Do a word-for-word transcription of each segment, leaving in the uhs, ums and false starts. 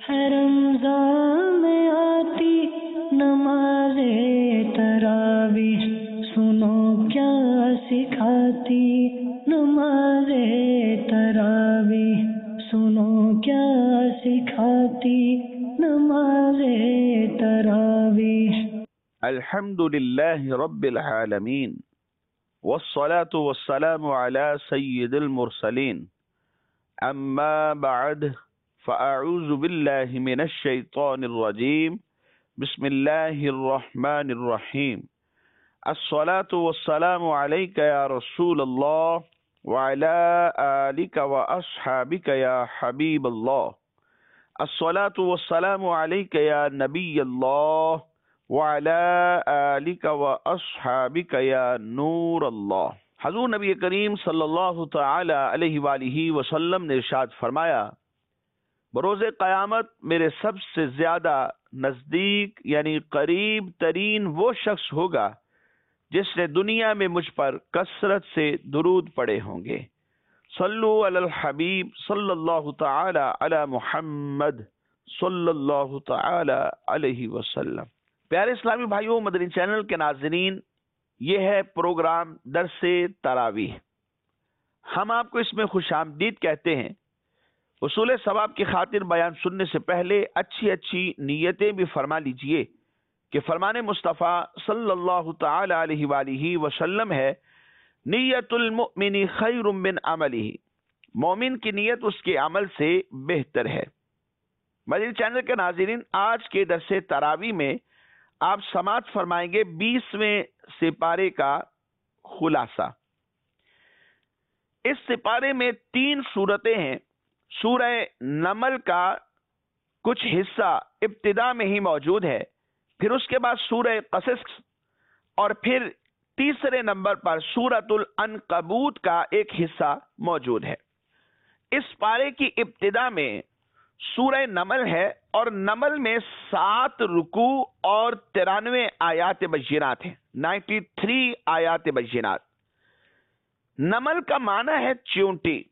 ہے رمضان میں آتی نماز تراویح، سنو کیا سکھاتی نماز تراویح، سنو کیا سکھاتی نماز تراویح۔ الحمد للہ رب العالمین، والصلاة والسلام على سید المرسلین، اما بعد فاعوذ باللہ من الشیطان الرجیم، بسم اللہ الرحمن الرحیم۔ الصلاة والسلام علیک یا رسول اللہ وعلى آلک واصحابک یا حبیب اللہ۔ الصلاة والسلام علیک یا نبی اللہ وعلى آلک واصحابک یا نور اللہ۔ حضور نبی کریم صلی اللہ تعالی علیہ وآلہ وسلم نے ارشاد فرمایا، بروز قیامت میرے سب سے زیادہ نزدیک یعنی قریب ترین وہ شخص ہوگا جس نے دنیا میں مجھ پر کثرت سے درود پڑے ہوں گے۔ صلو علی الحبیب صلی اللہ تعالی علی محمد صلی اللہ تعالی علیہ وسلم۔ پیارے اسلامی بھائیوں، مدنی چینل کے ناظرین، یہ ہے پروگرام درس تراویح۔ ہم آپ کو اس میں خوش آمدید کہتے ہیں۔ حصول ثواب کی خاطر بیان سننے سے پہلے اچھی اچھی نیتیں بھی فرما لیجئے کہ فرمان مصطفیٰ صلی اللہ تعالی علیہ وآلہ وسلم ہے، نیت المؤمن خیر من عملہ، مومن کی نیت اس کے عمل سے بہتر ہے۔ مدنی چینل کے ناظرین، آج کے درس تراویح میں آپ سماعت فرمائیں گے بیسویں سپارے کا خلاصہ۔ اس سپارے میں تین سورتیں ہیں۔ سورہ نمل کا کچھ حصہ ابتدا میں ہی موجود ہے، پھر اس کے بعد سورہ قصص، اور پھر تیسرے نمبر پر سورۃ العنکبوت کا ایک حصہ موجود ہے۔ اس پارے کی ابتدا میں سورہ نمل ہے، اور نمل میں سات رکوع اور ترانوے آیات بینات ہیں، نائنٹی تھری آیات بینات۔ نمل کا معنی ہے چیونٹی،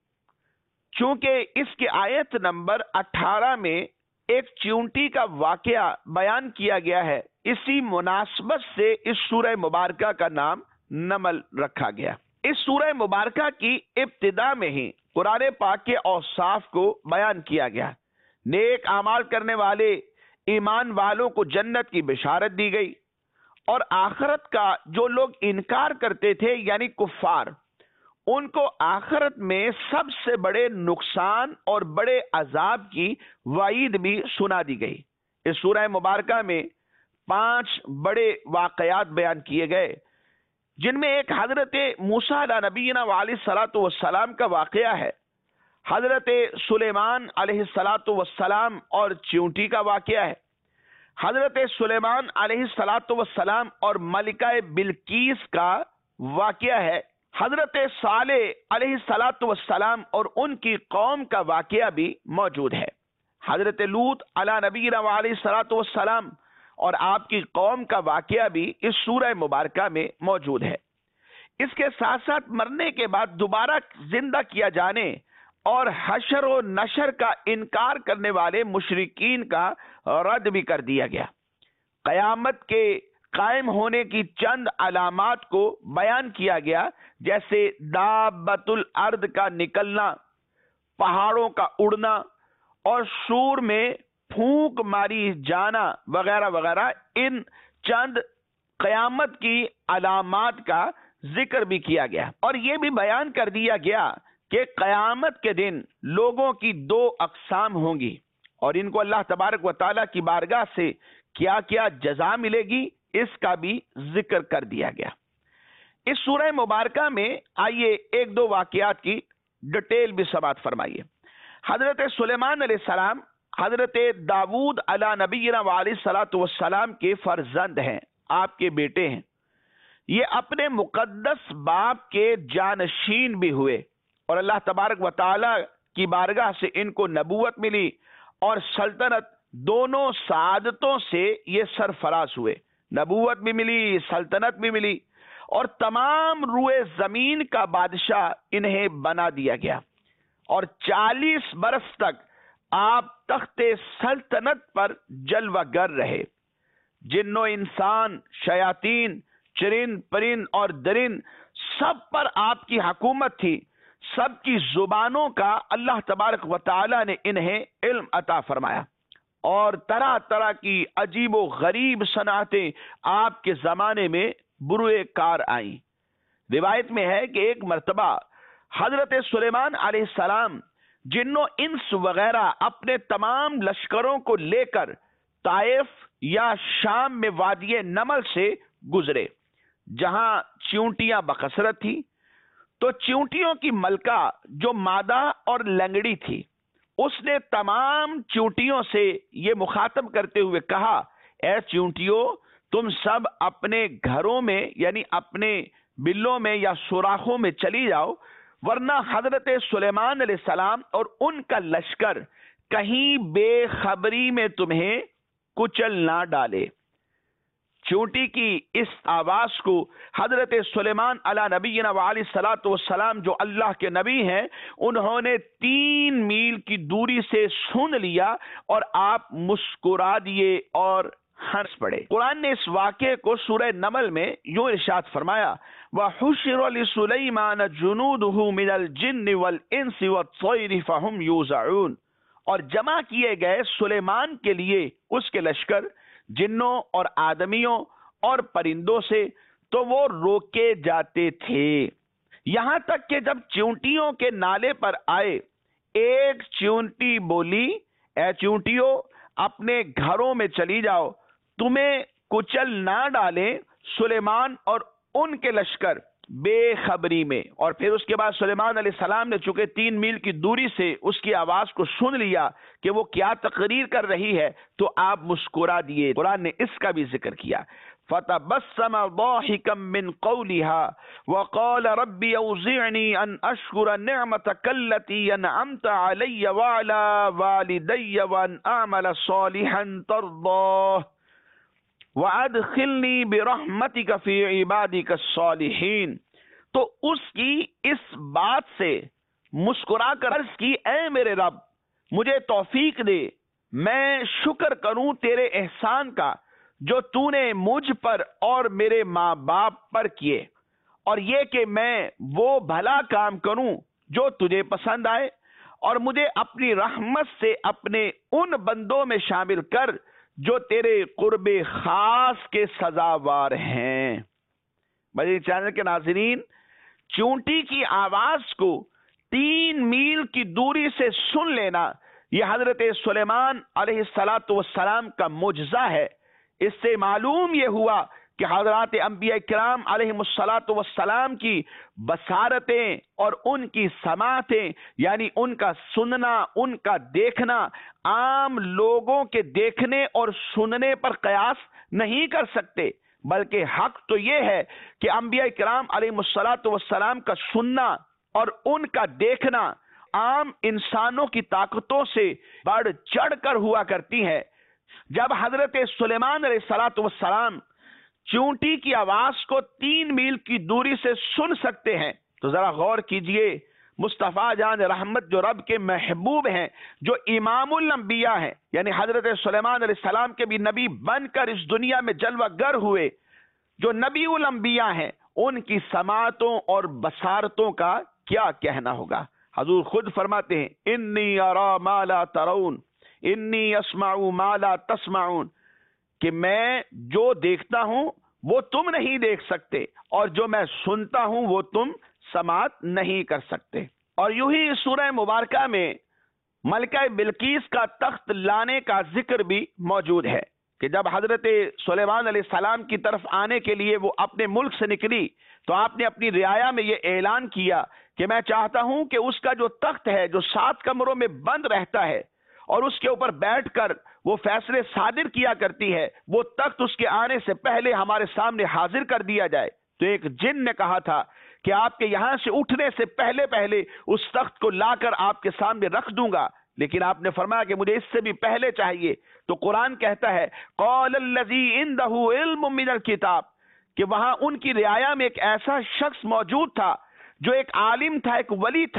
چونکہ اس کی آیت نمبر اٹھارہ میں ایک چیونٹی کا واقعہ بیان کیا گیا ہے، اسی مناسبت سے اس سورہ مبارکہ کا نام نمل رکھا گیا۔ اس سورہ مبارکہ کی ابتدا میں ہی قرآن پاک کے اوصاف کو بیان کیا گیا۔ نیک اعمال کرنے والے ایمان والوں کو جنت کی بشارت دی گئی، اور آخرت کا جو لوگ انکار کرتے تھے یعنی کفار، ان کو آخرت میں سب سے بڑے نقصان اور بڑے عذاب کی وعید بھی سنا دی گئی۔ اس سورہ مبارکہ میں پانچ بڑے واقعات بیان کیے گئے، جن میں ایک حضرت موسیٰ علیہ نبینا وعلیہ الصلاۃ والسلام کا واقعہ ہے، حضرت سلیمان علیہ الصلاۃ والسلام اور چیونٹی کا واقعہ ہے، حضرت سلیمان علیہ الصلاۃ والسلام اور ملکہ بلقیس کا واقعہ ہے، حضرت صالح علیہ الصلاۃ والسلام اور ان کی قوم کا واقعہ بھی موجود ہے، حضرت لوط علیہ نبینا علیہ الصلاۃ والسلام اور آپ کی قوم کا واقعہ بھی اس سورہ مبارکہ میں موجود ہے۔ اس کے ساتھ ساتھ مرنے کے بعد دوبارہ زندہ کیا جانے اور حشر و نشر کا انکار کرنے والے مشرکین کا رد بھی کر دیا گیا۔ قیامت کے قائم ہونے کی چند علامات کو بیان کیا گیا، جیسے دابۃ الارض کا نکلنا، پہاڑوں کا اڑنا، اور سور میں پھونک ماری جانا وغیرہ وغیرہ۔ ان چند قیامت کی علامات کا ذکر بھی کیا گیا، اور یہ بھی بیان کر دیا گیا کہ قیامت کے دن لوگوں کی دو اقسام ہوں گی، اور ان کو اللہ تبارک و تعالیٰ کی بارگاہ سے کیا کیا جزا ملے گی، اس کا بھی ذکر کر دیا گیا۔ اس سورہ مبارکہ میں آئیے ایک دو واقعات کی ڈیٹیل بھی سماعت فرمائیے۔ حضرت سلیمان علیہ السلام حضرت داود علیہ نبینا علیہ الصلاۃ والسلام کے فرزند ہیں، آپ کے بیٹے ہیں۔ یہ اپنے مقدس باپ کے جانشین بھی ہوئے، اور اللہ تبارک و تعالی کی بارگاہ سے ان کو نبوت ملی اور سلطنت، دونوں سعادتوں سے یہ سرفراز ہوئے۔ نبوت بھی ملی، سلطنت بھی ملی، اور تمام روئے زمین کا بادشاہ انہیں بنا دیا گیا، اور چالیس برس تک آپ تخت سلطنت پر جلوہ گر رہے. جن و انسان، شیاطین، چرند پرند اور درند، سب پر آپ کی حکومت تھی. سب کی زبانوں کا اللہ تبارک و تعالی نے انہیں علم عطا فرمایا، اور طرح طرح کی عجیب و غریب صنعتیں آپ کے زمانے میں بروئے کار آئیں. روایت میں ہے کہ ایک مرتبہ حضرت سلیمان علیہ السلام جن و انس وغیرہ اپنے تمام لشکروں کو لے کر طائف یا شام میں وادی نمل سے گزرے، جہاں چیونٹیاں بکثرت تھی. تو چیونٹیوں کی ملکہ جو مادہ اور لنگڑی تھی، اس نے تمام چیونٹیوں سے یہ مخاطب کرتے ہوئے کہا، اے چیونٹیوں، تم سب اپنے گھروں میں یعنی اپنے بلوں میں یا سوراخوں میں چلی جاؤ، ورنہ حضرت سلیمان علیہ السلام اور ان کا لشکر کہیں بے خبری میں تمہیں کچل نہ ڈالے. چونٹی کی اس آواز کو حضرت سلیمان علی نبینا وعلیہ الصلوۃ والسلام جو اللہ کے نبی ہیں، انہوں نے تین میل کی دوری سے سن لیا اور آپ مسکرا دیے اور ہنس پڑے. قرآن نے اس واقعے کو سورہ نمل میں یوں ارشاد فرمایا، وَحُشِرَ لِسُلَيْمَانَ جُنُودُهُ مِنَ الْجِنِّ وَالْإِنسِ وَالطَّيْرِ فَهُمْ يُوزَعُونَ، اور جمع کیے گئے سلیمان کے لیے اس کے لشکر جنوں اور آدمیوں اور پرندوں سے، تو وہ روکے جاتے تھے. یہاں تک کہ جب چیونٹیوں کے نالے پر آئے، ایک چیونٹی بولی، اے چیونٹیوں، اپنے گھروں میں چلی جاؤ، تمہیں کچل نہ ڈالیں سلیمان اور ان کے لشکر بے خبری میں. اور پھر اس کے بعد سلیمان علیہ السلام نے چونکہ تین میل کی دوری سے اس کی آواز کو سن لیا کہ وہ کیا تقریر کر رہی ہے، تو آپ مسکرا دیے. قرآن نے اس کا بھی ذکر کیا، فَتَبَسَّمَ ضَاحِكًا مِّن قَوْلِهَا وَقَالَ رَبِّ أَوْزِعْنِي أَنْ أَشْكُرَ نِعْمَتَكَ الَّتِي أَنْعَمْتَ عَلَيَّ وَعَلَى وَالِدَيَّ وَأَنْ أَعْمَلَ صَالِحًا تَرْضَاهُ وَأَدْخِلْنِي بِرَحْمَتِكَ فِي عِبَادِكَ الصَّالِحِينَ. تو اس کی اس بات سے مسکرا کر عرض کی، اے میرے رب، مجھے توفیق دے، میں شکر کروں تیرے احسان کا جو تو نے مجھ پر اور میرے ماں باپ پر کیے، اور یہ کہ میں وہ بھلا کام کروں جو تجھے پسند آئے، اور مجھے اپنی رحمت سے اپنے ان بندوں میں شامل کر جو تیرے قرب خاص کے سزاوار ہیں. مدنی چینل کے ناظرین، چونٹی کی آواز کو تین میل کی دوری سے سن لینا یہ حضرت سلیمان علیہ الصلوۃ والسلام کا معجزہ ہے. اس سے معلوم یہ ہوا کہ حضرات انبیاء کرام علیہ الصلوۃ والسلام کی بصارتیں اور ان کی سماعتیں یعنی ان کا سننا، ان کا دیکھنا عام لوگوں کے دیکھنے اور سننے پر قیاس نہیں کر سکتے، بلکہ حق تو یہ ہے کہ انبیاء کرام علیہ الصلوۃ والسلام کا سننا اور ان کا دیکھنا عام انسانوں کی طاقتوں سے بڑھ چڑھ کر ہوا کرتی ہے. جب حضرت سلیمان علیہ الصلوۃ والسلام چونٹی کی آواز کو تین میل کی دوری سے سن سکتے ہیں تو ذرا غور کیجئے، مصطفیٰ جان رحمت جو رب کے محبوب ہیں، جو امام الانبیاء ہیں، یعنی حضرت سلیمان علیہ السلام کے بھی نبی بن کر اس دنیا میں جلوہ گر ہوئے، جو نبی الانبیاء ہیں، ان کی سماعتوں اور بصارتوں کا کیا کہنا ہوگا. حضور خود فرماتے ہیں، انی ارا ما لا ترون انی اسمع ما لا تسمعون، کہ میں جو دیکھتا ہوں وہ تم نہیں دیکھ سکتے، اور جو میں سنتا ہوں وہ تم سماعت نہیں کر سکتے. اور یوں ہی سورہ مبارکہ میں ملکہ بلقیس کا تخت لانے کا ذکر بھی موجود ہے کہ جب حضرت سلیمان علیہ السلام کی طرف آنے کے لیے وہ اپنے ملک سے نکلی تو آپ نے اپنی رعایا میں یہ اعلان کیا کہ میں چاہتا ہوں کہ اس کا جو تخت ہے جو سات کمروں میں بند رہتا ہے اور اس کے اوپر بیٹھ کر وہ فیصلے صادر کیا کرتی ہے، وہ تخت اس کے آنے سے پہلے ہمارے سامنے حاضر کر دیا جائے. تو ایک جن نے کہا تھا کہ آپ کے یہاں سے اٹھنے سے پہلے پہلے اس تخت کو لا کر آپ کے سامنے رکھ دوں گا، لیکن آپ نے فرمایا کہ مجھے اس سے بھی پہلے چاہیے. تو قرآن کہتا ہے قال الذی عنده علم من الکتاب، کہ وہاں ان کی رعایا میں ایک ایسا شخص موجود تھا جو ایک عالم تھا، ایک ولی تھا،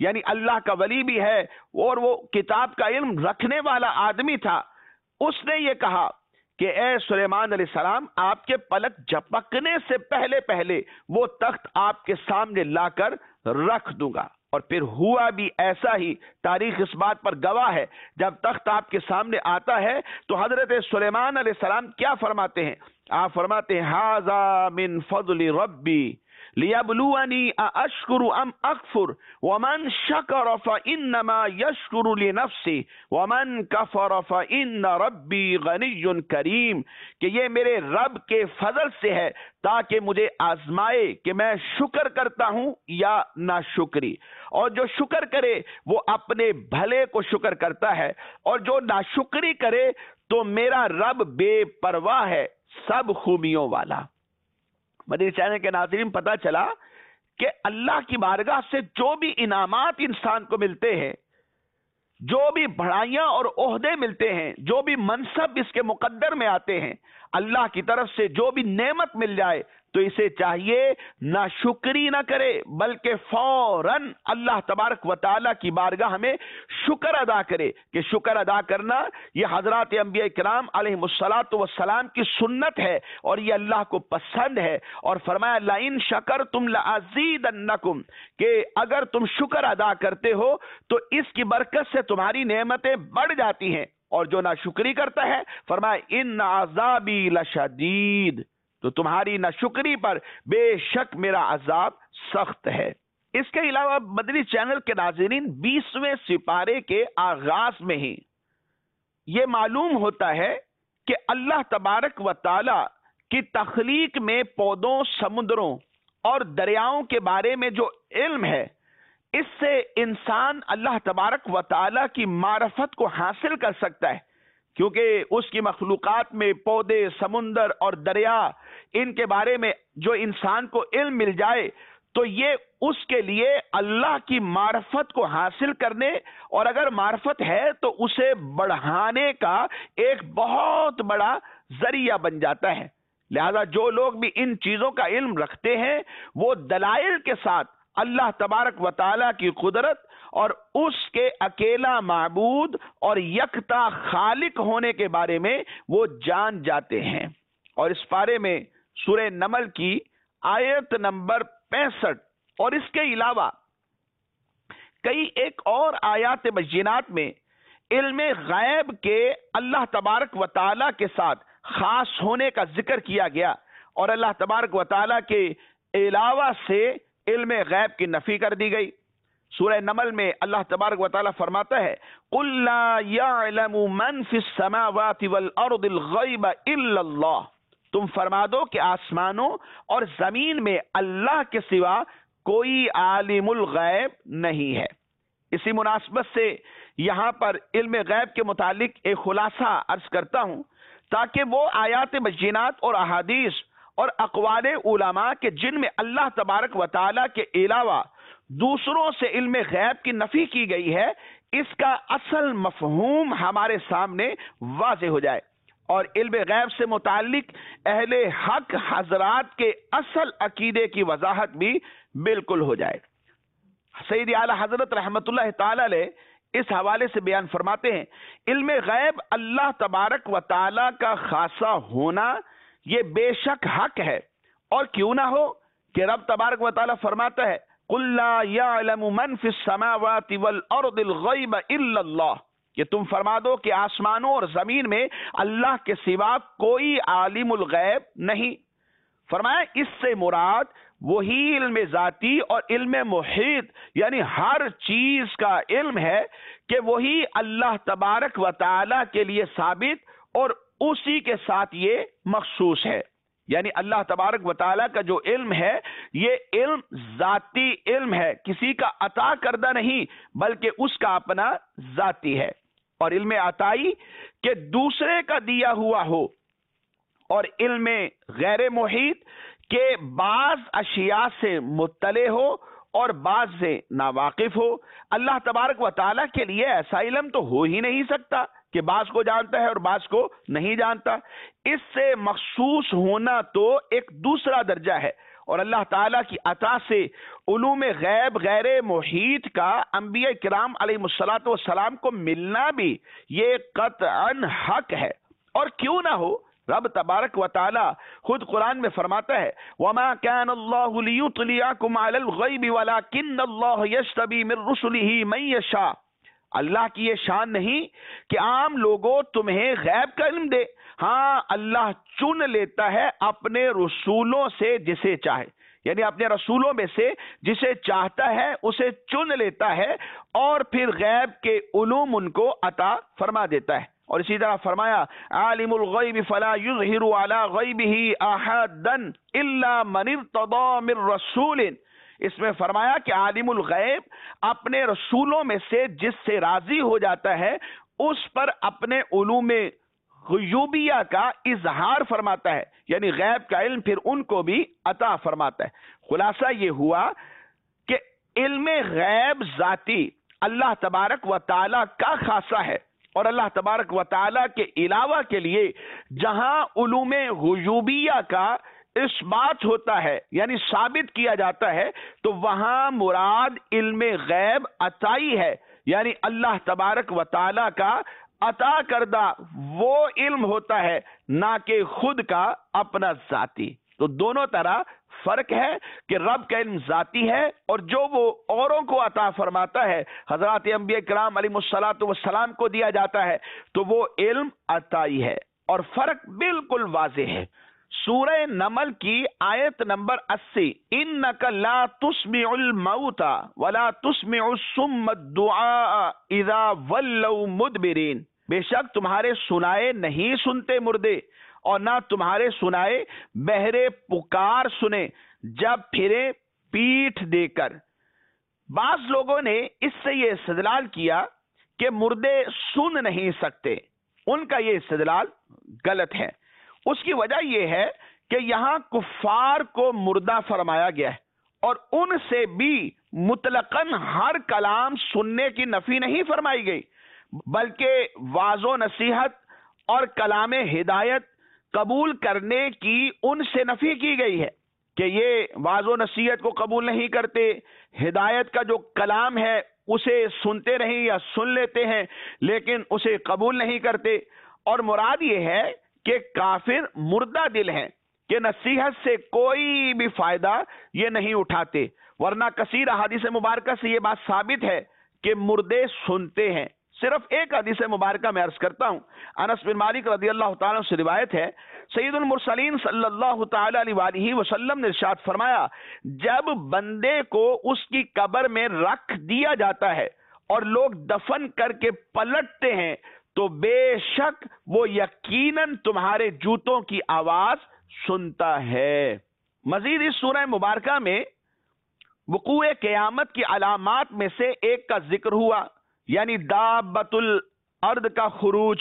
یعنی اللہ کا ولی بھی ہے اور وہ کتاب کا علم رکھنے والا آدمی تھا، اس نے یہ کہا کہ اے سلیمان علیہ السلام، آپ کے پلک جھپکنے سے پہلے پہلے وہ تخت آپ کے سامنے لا کر رکھ دوں گا۔ اور پھر ہوا بھی ایسا ہی، تاریخ اس بات پر گواہ ہے۔ جب تخت آپ کے سامنے آتا ہے تو حضرت سلیمان علیہ السلام کیا فرماتے ہیں؟ آپ فرماتے ہیں ھذا من فضل ربی لیبلونی ااشکر ام اکفر ومن شکر فانما یشکر لنفسہ ومن کفر فان ربی غنی کریم، کہ یہ میرے رب کے فضل سے ہے تاکہ مجھے آزمائے کہ میں شکر کرتا ہوں یا ناشکری، اور جو شکر کرے وہ اپنے بھلے کو شکر کرتا ہے، اور جو ناشکری کرے تو میرا رب بے پرواہ ہے، سب خوبیوں والا۔ مدنی چینل کے ناظرین، پتہ چلا کہ اللہ کی بارگاہ سے جو بھی انعامات انسان کو ملتے ہیں، جو بھی بڑھائیاں اور عہدے ملتے ہیں، جو بھی منصب اس کے مقدر میں آتے ہیں، اللہ کی طرف سے جو بھی نعمت مل جائے تو اسے چاہیے نہ شکری نہ کرے، بلکہ فوراً اللہ تبارک و تعالیٰ کی بارگاہ میں شکر ادا کرے۔ کہ شکر ادا کرنا یہ حضرات انبیاء کرام علیہ الصلاۃ والسلام کی سنت ہے، اور یہ اللہ کو پسند ہے۔ اور فرمایا لئن شکرتم لازیدنکم، کہ اگر تم شکر ادا کرتے ہو تو اس کی برکت سے تمہاری نعمتیں بڑھ جاتی ہیں، اور جو ناشکری کرتا ہے فرمایا ان عذابی لشدید، تو تمہاری ناشکری پر بے شک میرا عذاب سخت ہے۔ اس کے علاوہ مدنی چینل کے ناظرین، بیسویں سپارے کے آغاز میں ہی یہ معلوم ہوتا ہے کہ اللہ تبارک و تعالی کی تخلیق میں پودوں، سمندروں اور دریاؤں کے بارے میں جو علم ہے، اس سے انسان اللہ تبارک و تعالی کی معرفت کو حاصل کر سکتا ہے، کیونکہ اس کی مخلوقات میں پودے، سمندر اور دریا، ان کے بارے میں جو انسان کو علم مل جائے تو یہ اس کے لیے اللہ کی معرفت کو حاصل کرنے، اور اگر معرفت ہے تو اسے بڑھانے کا ایک بہت بڑا ذریعہ بن جاتا ہے۔ لہذا جو لوگ بھی ان چیزوں کا علم رکھتے ہیں وہ دلائل کے ساتھ اللہ تبارک و تعالیٰ کی قدرت اور اس کے اکیلا معبود اور یکتا خالق ہونے کے بارے میں وہ جان جاتے ہیں۔ اور اس پارے میں سورہ نمل کی آیت نمبر پینسٹھ اور اس کے علاوہ کئی ایک اور آیات بینات میں علم غیب کے اللہ تبارک و تعالیٰ کے ساتھ خاص ہونے کا ذکر کیا گیا، اور اللہ تبارک و تعالیٰ کے علاوہ سے علم غیب کی نفی کر دی گئی۔ سورہ نمل میں اللہ تبارک و تعالیٰ فرماتا ہے قُلْ لَا يَعْلَمُ مَنْ فِي السَّمَاوَاتِ وَالْأَرْضِ الْغَيْبَ إِلَّا اللَّهُ، تم فرما دو کہ آسمانوں اور زمین میں اللہ کے سوا کوئی عالم الغیب نہیں ہے۔ اسی مناسبت سے یہاں پر علم غیب کے متعلق ایک خلاصہ عرض کرتا ہوں، تاکہ وہ آیات بینات اور احادیث اور اقوال علماء کے جن میں اللہ تبارک و تعالیٰ کے علاوہ دوسروں سے علم غیب کی نفی کی گئی ہے، اس کا اصل مفہوم ہمارے سامنے واضح ہو جائے، اور علم غیب سے متعلق اہل حق حضرات کے اصل عقیدے کی وضاحت بھی بالکل ہو جائے۔ سید اعلی حضرت رحمت اللہ تعالی علیہ اس حوالے سے بیان فرماتے ہیں علم غیب اللہ تبارک و تعالی کا خاصہ ہونا یہ بے شک حق ہے، اور کیوں نہ ہو کہ رب تبارک و تعالی فرماتا ہے قُلْ لَا يَعْلَمُ مَنْ فِي السَّمَاوَاتِ وَالْأَرْضِ الْغَيْبَ إِلَّا اللَّهُ، کہ تم فرما دو کہ آسمانوں اور زمین میں اللہ کے سوا کوئی عالم الغیب نہیں۔ فرمایا اس سے مراد وہی علم ذاتی اور علم محیط، یعنی ہر چیز کا علم ہے، کہ وہی اللہ تبارک و تعالی کے لیے ثابت اور اسی کے ساتھ یہ مخصوص ہے۔ یعنی اللہ تبارک و تعالیٰ کا جو علم ہے یہ علم ذاتی علم ہے، کسی کا عطا کردہ نہیں بلکہ اس کا اپنا ذاتی ہے۔ اور علم عطائی کہ دوسرے کا دیا ہوا ہو، اور علم غیر محیط کہ بعض اشیاء سے مطلع ہو اور بعض سے ناواقف ہو۔ اللہ تبارک و تعالیٰ کے لیے ایسا علم تو ہو ہی نہیں سکتا کہ بعض کو جانتا ہے اور بعض کو نہیں جانتا۔ اس سے مخصوص ہونا تو ایک دوسرا درجہ ہے، اور اللہ تعالیٰ کی عطا سے علوم غیب غیر محیط کا انبیاء کرام علیہ الصلوۃ والسلام کو ملنا بھی یہ قطعاً حق ہے. اور کیوں نہ ہو، رب تبارک و تعالی خود قرآن میں فرماتا ہے وَمَا كَانَ اللَّهُ لِيُطْلِعَكُمْ عَلَى الْغَيْبِ وَلَكِنَّ اللَّهَ يَجْتَبِي مِن رُّسُلِهِ مَن يَشَاءُ. اللہ کی یہ شان نہیں کہ عام لوگوں تمہیں غیب کا علم دے، ہاں اللہ چن لیتا ہے اپنے رسولوں سے جسے چاہے، یعنی اپنے رسولوں میں سے جسے چاہتا ہے اسے چن لیتا ہے اور پھر غیب کے علوم ان کو عطا فرما دیتا ہے. اور اسی طرح فرمایا عالم الغیب فلا یظہر علی غیبہ احدا الا من ارتضی من رسول. اس میں فرمایا کہ عالم الغیب اپنے رسولوں میں سے جس سے راضی ہو جاتا ہے اس پر اپنے علوم غیوبیہ کا اظہار فرماتا ہے، یعنی غیب کا علم پھر ان کو بھی عطا فرماتا ہے. خلاصہ یہ ہوا کہ علم غیب ذاتی اللہ تبارک و تعالی کا خاصہ ہے، اور اللہ تبارک و تعالی کے علاوہ کے لیے جہاں علوم غیوبیہ کا اس بات ہوتا ہے یعنی ثابت کیا جاتا ہے تو وہاں مراد علم غیب عطائی ہے، یعنی اللہ تبارک و تعالی کا عطا کردہ وہ علم ہوتا ہے، نہ کہ خود کا اپنا ذاتی. تو دونوں طرح فرق ہے کہ رب کا علم ذاتی ہے اور جو وہ اوروں کو عطا فرماتا ہے حضرات انبیاء کرام علیہ الصلوۃ والسلام کو دیا جاتا ہے تو وہ علم عطائی ہے، اور فرق بالکل واضح ہے. سورہ نمل کی آیت نمبر اسی انک لا تسمع الموت ولا تسمع الصم الدعاء اذا ولوا مدبرین. بے شک تمہارے سنائے نہیں سنتے مردے اور نہ تمہارے سنائے بہرے پکار سنے جب پھرے پیٹھ دے کر. بعض لوگوں نے اس سے یہ استدلال کیا کہ مردے سن نہیں سکتے، ان کا یہ استدلال غلط ہے. اس کی وجہ یہ ہے کہ یہاں کفار کو مردہ فرمایا گیا ہے اور ان سے بھی مطلقاً ہر کلام سننے کی نفی نہیں فرمائی گئی، بلکہ واعظ و نصیحت اور کلام ہدایت قبول کرنے کی ان سے نفی کی گئی ہے کہ یہ واعظ و نصیحت کو قبول نہیں کرتے، ہدایت کا جو کلام ہے اسے سنتے نہیں یا سن لیتے ہیں لیکن اسے قبول نہیں کرتے. اور مراد یہ ہے کہ کافر مردہ دل ہیں کہ نصیحت سے کوئی بھی فائدہ یہ نہیں اٹھاتے، ورنہ کثیر احادیث مبارکہ سے یہ بات ثابت ہے کہ مردے سنتے ہیں. صرف ایک حدیث مبارکہ میں عرض کرتا ہوں. انس بن مالک رضی اللہ تعالیٰ عنہ سے روایت ہے سید المرسلین صلی اللہ تعالی علیہ وآلہ وسلم نے ارشاد فرمایا جب بندے کو اس کی قبر میں رکھ دیا جاتا ہے اور لوگ دفن کر کے پلٹتے ہیں تو بے شک وہ یقیناً تمہارے جوتوں کی آواز سنتا ہے. مزید اس سورہ مبارکہ میں وقوع قیامت کی علامات میں سے ایک کا ذکر ہوا، یعنی دابۃ الارض کا خروج.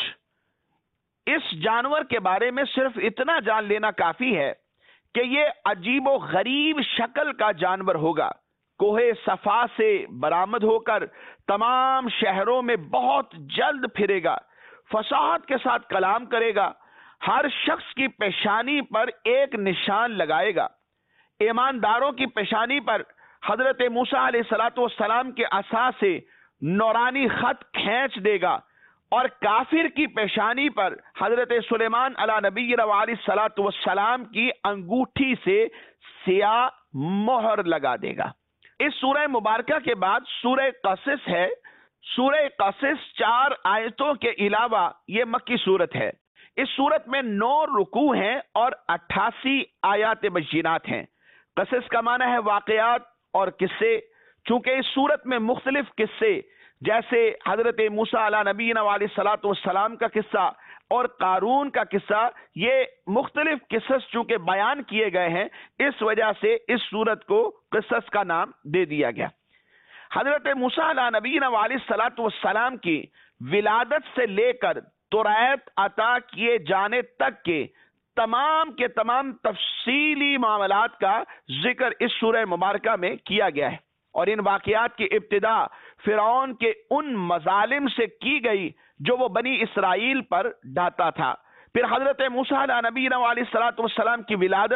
اس جانور کے بارے میں صرف اتنا جان لینا کافی ہے کہ یہ عجیب و غریب شکل کا جانور ہوگا. کوہ صفا سے برآمد ہو کر تمام شہروں میں بہت جلد پھرے گا، فصاحت کے ساتھ کلام کرے گا، ہر شخص کی پیشانی پر ایک نشان لگائے گا. ایمانداروں کی پیشانی پر حضرت موسیٰ علیہ الصلوۃ والسلام کے عصا سے نورانی خط کھینچ دے گا، اور کافر کی پیشانی پر حضرت سلیمان علی نبینا علیہ الصلوۃ والسلام کی انگوٹھی سے سیاہ مہر لگا دے گا. اس سورہ مبارکہ کے بعد سورہ قصص ہے. سورہ قصص چار آیتوں کے علاوہ یہ مکی صورت ہے. اس صورت میں نو رکوع ہیں اور اٹھاسی آیات بینات ہیں. قصص کا معنی ہے واقعات اور قصے. چونکہ اس صورت میں مختلف قصے جیسے حضرت موسیٰ علیہ نبینا علیہ الصلوۃ والسلام کا قصہ اور قارون کا قصہ، یہ مختلف قصص چونکہ بیان کیے گئے ہیں اس وجہ سے اس صورت کو قصص کا نام دے دیا گیا. حضرت موسیٰ علیہ نبینا علیہ الصلوۃ والسلام کی ولادت سے لے کر تورات عطا کیے جانے تک کے تمام کے تمام تفصیلی معاملات کا ذکر اس سورہ مبارکہ میں کیا گیا ہے، اور ان واقعات کی ابتدا فرعون کے ان مظالم سے کی گئی جو وہ بنی اسرائیل پر ڈھاتا تھا. پھر حضرت موسیٰ علیہ نبینا علیہ الصلوۃ والسلام کی ولادت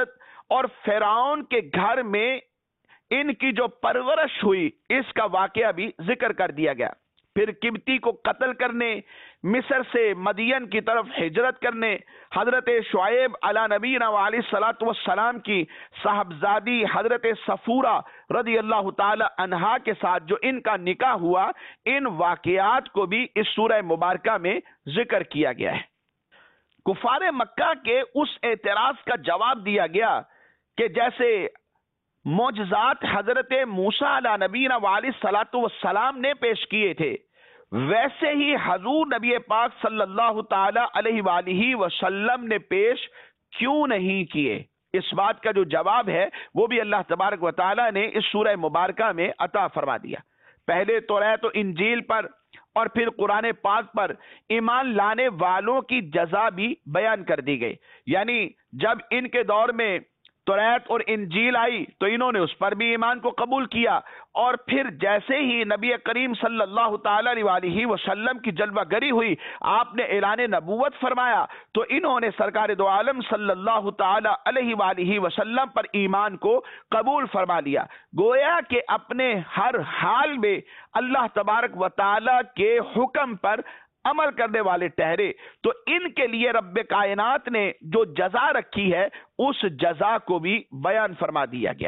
اور فرعون کے گھر میں ان کی جو پرورش ہوئی اس کا واقعہ بھی ذکر کر دیا گیا. پھر قبطی کو قتل کرنے، مصر سے مدین کی طرف ہجرت کرنے، حضرت شعیب علی نبینا علیہ الصلوۃ والسلام کی صاحبزادی حضرت صفورہ رضی اللہ تعالی عنہا کے ساتھ جو ان کا نکاح ہوا، ان واقعات کو بھی اس سورہ مبارکہ میں ذکر کیا گیا ہے. کفار مکہ کے اس اعتراض کا جواب دیا گیا کہ جیسے معجزات حضرت موسیٰ علی نبینا علیہ الصلوۃ والسلام نے پیش کیے تھے، ویسے ہی حضور نبی پاک صلی اللہ تعالی علیہ وآلہ وسلم نے پیش کیوں نہیں کیے. اس بات کا جو جواب ہے وہ بھی اللہ تبارک و تعالی نے اس سورہ مبارکہ میں عطا فرما دیا. پہلے توریت و انجیل پر اور پھر قرآن پاک پر ایمان لانے والوں کی جزا بھی بیان کر دی گئی. یعنی جب ان کے دور میں توریت اور انجیل آئی تو انہوں نے اس پر بھی ایمان کو قبول کیا، اور پھر جیسے ہی نبی کریم صلی اللہ تعالی علیہ وسلم کی جلوہ گری ہوئی، آپ نے اعلان نبوت فرمایا تو انہوں نے سرکار دو عالم صلی اللہ تعالی علیہ وآلہ وسلم پر ایمان کو قبول فرما لیا. گویا کہ اپنے ہر حال میں اللہ تبارک و تعالی کے حکم پر عمل کرنے والے ٹھہرے. تو ان کے لیے رب کائنات نے جو جزا رکھی ہے اس جزا کو بھی بیان فرما دیا گیا.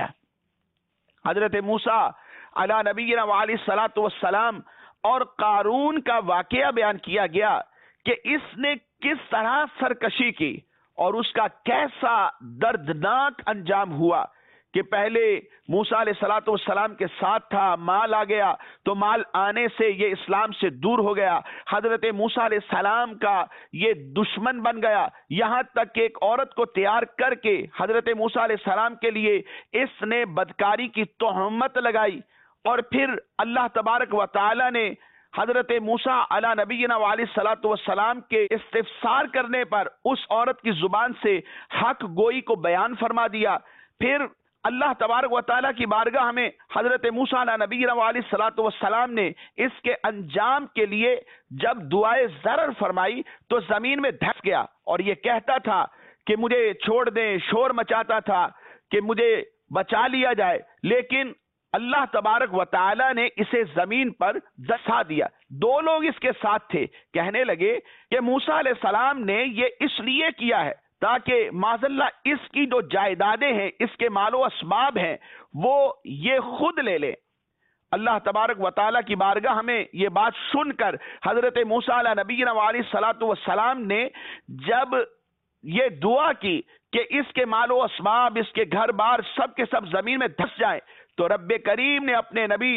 حضرت موسیٰ علی نبینا علیہ الصلوۃ والسلام اور قارون کا واقعہ بیان کیا گیا کہ اس نے کس طرح سرکشی کی اور اس کا کیسا دردناک انجام ہوا کہ پہلے موسیٰ علیہ الصلوۃ والسلام کے ساتھ تھا، مال آ گیا تو مال آنے سے یہ اسلام سے دور ہو گیا. حضرت موسیٰ علیہ السلام کا یہ دشمن بن گیا، یہاں تک کہ ایک عورت کو تیار کر کے حضرت موسیٰ علیہ السلام کے لیے اس نے بدکاری کی تہمت لگائی. اور پھر اللہ تبارک و تعالی نے حضرت موسیٰ علی نبینا علیہ الصلوۃ والسلام کے استفسار کرنے پر اس عورت کی زبان سے حق گوئی کو بیان فرما دیا. پھر اللہ تبارک و تعالیٰ کی بارگاہ میں حضرت موسیٰ علیہ نبینا علیہ الصلوۃ والسلام نے اس کے انجام کے لیے جب دعائے ضرر فرمائی تو زمین میں دھس گیا اور یہ کہتا تھا کہ مجھے چھوڑ دیں، شور مچاتا تھا کہ مجھے بچا لیا جائے، لیکن اللہ تبارک و تعالیٰ نے اسے زمین پر دسا دیا. دو لوگ اس کے ساتھ تھے، کہنے لگے کہ موسیٰ علیہ السلام نے یہ اس لیے کیا ہے تاکہ معاذ اللہ اس کی جو جائیدادیں ہیں، اس کے مال و اسباب ہیں، وہ یہ خود لے لے. اللہ تبارک و تعالیٰ کی بارگاہ میں یہ بات سن کر حضرت موسیٰ علیہ نبینا علیہ الصلوۃ والسلام نے جب یہ دعا کی کہ اس کے مال و اسباب، اس کے گھر بار سب کے سب زمین میں دھس جائیں، تو رب کریم نے اپنے نبی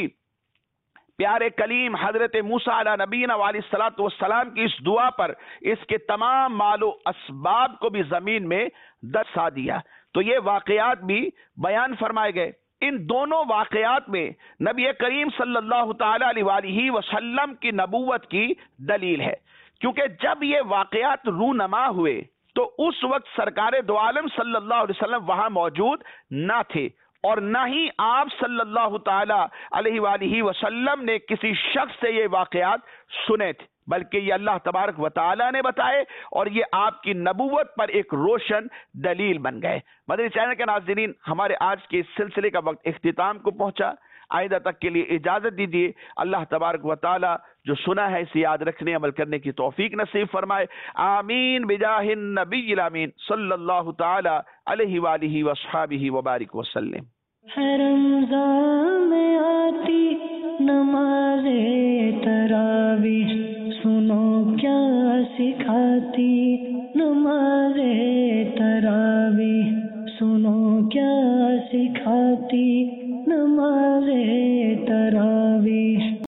پیارے کلیم حضرت موسیٰ علیہ نبینا علیہ الصلوۃ والسلام کی اس دعا پر اس کے تمام مال و اسباب کو بھی زمین میں دسا دیا. تو یہ واقعات بھی بیان فرمائے گئے. ان دونوں واقعات میں نبی کریم صلی اللہ تعالی علیہ وسلم کی نبوت کی دلیل ہے، کیونکہ جب یہ واقعات رونما ہوئے تو اس وقت سرکار دو عالم صلی اللہ علیہ وسلم وہاں موجود نہ تھے، اور نہ ہی آپ صلی اللہ تعالی علیہ وآلہ وسلم نے کسی شخص سے یہ واقعات سنے تھے، بلکہ یہ اللہ تبارک و تعالی نے بتائے اور یہ آپ کی نبوت پر ایک روشن دلیل بن گئے. مدنی چینل کے ناظرین، ہمارے آج کے اس سلسلے کا وقت اختتام کو پہنچا. آئندہ تک کے لیے اجازت دیجیے. اللہ تبارک و تعالی جو سنا ہے اسے یاد رکھنے عمل کرنے کی توفیق نصیب فرمائے. آمین بجاہ النبی الامین صلی اللہ تعالی علیہ وآلہ وصحابہ وبارک وسلم. رمضان میں آتی نماز تراویح سنو کیا سکھاتی، نماز تراویح سنو کیا سکھاتی، نماز